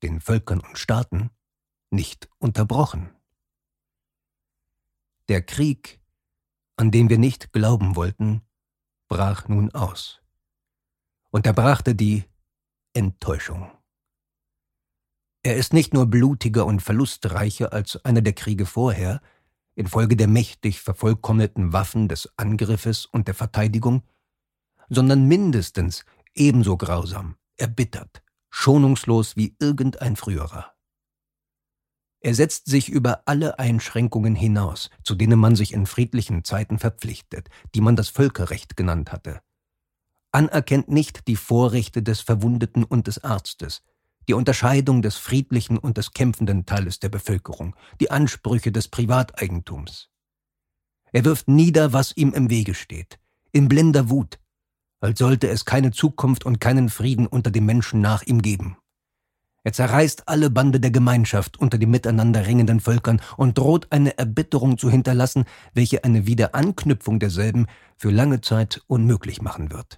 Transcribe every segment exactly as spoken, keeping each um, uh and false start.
den Völkern und Staaten, nicht unterbrochen. Der Krieg, an den wir nicht glauben wollten, brach nun aus. Und er brachte die Enttäuschung. Er ist nicht nur blutiger und verlustreicher als einer der Kriege vorher, infolge der mächtig vervollkommneten Waffen des Angriffes und der Verteidigung, sondern mindestens ebenso grausam, erbittert, schonungslos wie irgendein früherer. Er setzt sich über alle Einschränkungen hinaus, zu denen man sich in friedlichen Zeiten verpflichtet, die man das Völkerrecht genannt hatte, anerkennt nicht die Vorrechte des Verwundeten und des Arztes, die Unterscheidung des friedlichen und des kämpfenden Teiles der Bevölkerung, die Ansprüche des Privateigentums. Er wirft nieder, was ihm im Wege steht, in blinder Wut, als sollte es keine Zukunft und keinen Frieden unter den Menschen nach ihm geben. Er zerreißt alle Bande der Gemeinschaft unter den miteinander ringenden Völkern und droht eine Erbitterung zu hinterlassen, welche eine Wiederanknüpfung derselben für lange Zeit unmöglich machen wird.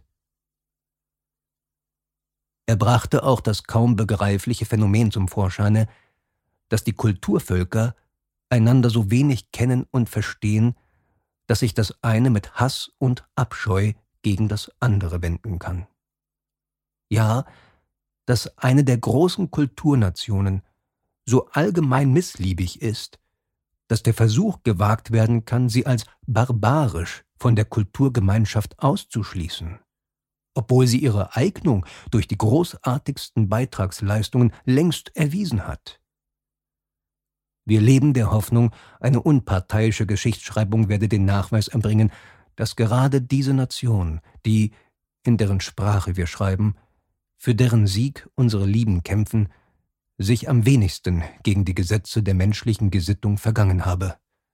Er brachte auch das kaum begreifliche Phänomen zum Vorscheine, dass die Kulturvölker einander so wenig kennen und verstehen, dass sich das eine mit Hass und Abscheu gegen das andere wenden kann. Ja, dass eine der großen Kulturnationen so allgemein missliebig ist, dass der Versuch gewagt werden kann, sie als barbarisch von der Kulturgemeinschaft auszuschließen, obwohl sie ihre Eignung durch die großartigsten Beitragsleistungen längst erwiesen hat. Wir leben der Hoffnung, eine unparteiische Geschichtsschreibung werde den Nachweis erbringen, dass gerade diese Nation, die, in deren Sprache wir schreiben, für deren Sieg unsere Lieben kämpfen, sich am wenigsten gegen die Gesetze der menschlichen Gesittung vergangen habe.